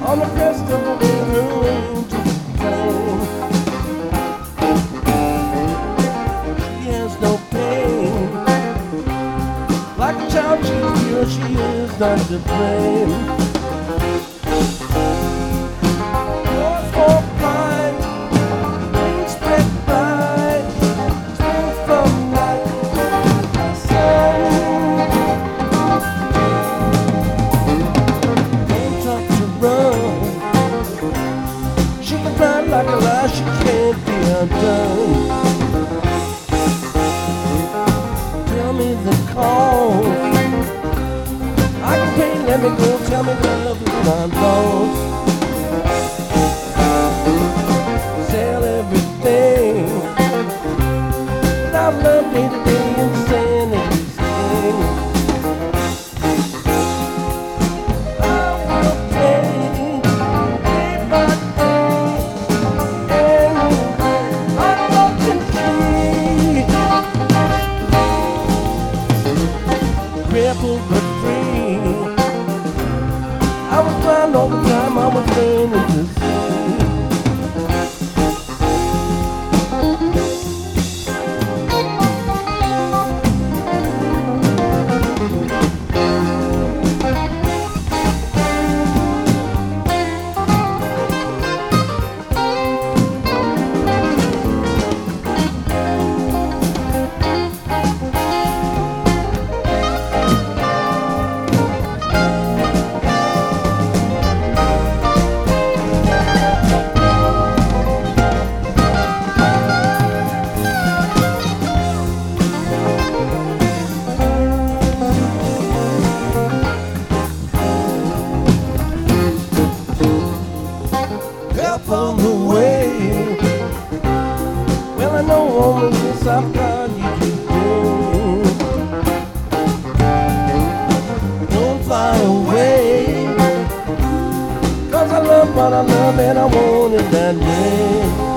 on the crest of a winter angel's plane. She has no pain, like a child she feels she is not to blame. Doors for pride, wings spread bright, spring from night, sun. Don't try to run, she can fly like a lie, she can't be undone. Tell me the cause, I can pay, let me go, tell me love is my loss. Sell everything, without love day to day, insanity's king. I will take day by day, and unfortunately, crippled but free. I was blind all the time, I was learning to see. Help on the way. Well, I know only this I've got you to do. Don't fly away, 'cause I love what I love and I want it that way.